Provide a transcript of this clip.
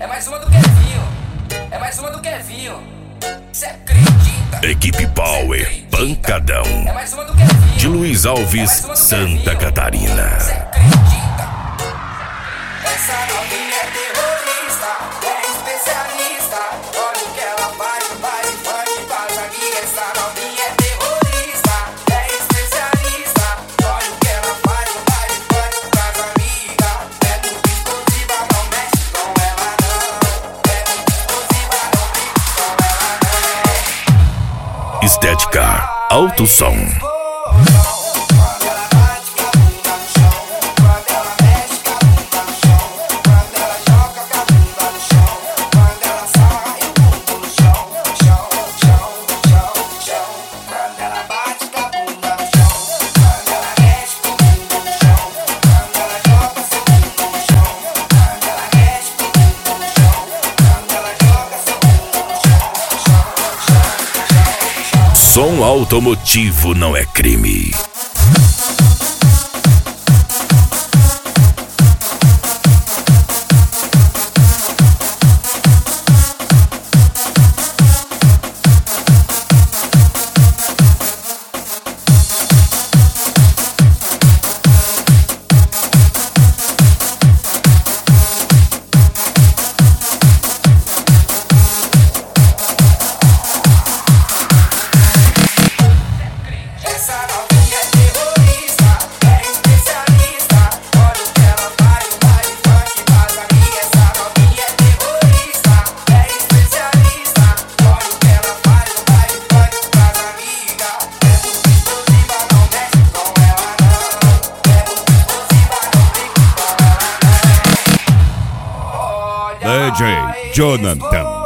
É mais uma do Kevinho. É mais uma do Kevinho. Cê acredita? Equipe Power, pancadão. É mais uma do Kevinho. De Luiz Alves, Santa Catarina. Cê acredita? Essa novinha é terrorista, é especialista. Olha o que ela faz, o baile funk faz aqui. Essa novinha é terrorista, é especialista. Olha o que ela faz, o baile funk faz amiga. É muito explosiva, não mexe com ela não. É muito explosiva, não brinca com ela não. Estética, alto som. Som automotivo não é crime. DJ Jonathan.